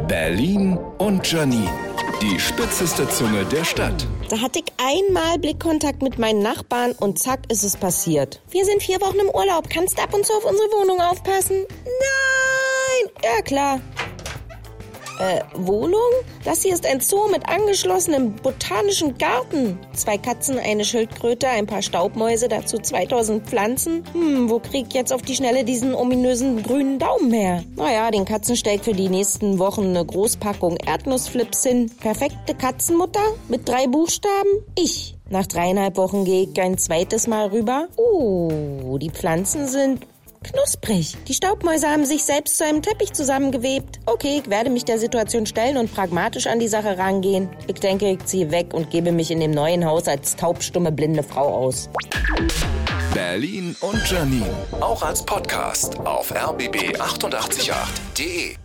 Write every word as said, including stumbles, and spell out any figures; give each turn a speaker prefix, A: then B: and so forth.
A: Berlin und Janine, die spitzeste Zunge der Stadt.
B: Da hatte ich einmal Blickkontakt mit meinen Nachbarn und zack ist es passiert. Wir sind vier Wochen im Urlaub. Kannst du ab und zu auf unsere Wohnung aufpassen? Nein! Ja, klar. Äh, Wohnung? Das hier ist ein Zoo mit angeschlossenem botanischen Garten. Zwei Katzen, eine Schildkröte, ein paar Staubmäuse, dazu zweitausend Pflanzen. Hm, wo krieg ich jetzt auf die Schnelle diesen ominösen grünen Daumen her? Naja, den Katzen stell ich für die nächsten Wochen eine Großpackung Erdnussflips hin. Perfekte Katzenmutter mit drei Buchstaben? Ich. Nach dreieinhalb Wochen gehe ich ein zweites Mal rüber. Oh, die Pflanzen sind knusprig. Die Staubmäuse haben sich selbst zu einem Teppich zusammengewebt. Okay, ich werde mich der Situation stellen und pragmatisch an die Sache rangehen. Ich denke, ich ziehe weg und gebe mich in dem neuen Haus als taubstumme blinde Frau aus.
A: Berlin und Janine, auch als Podcast auf r b b acht acht acht punkt de.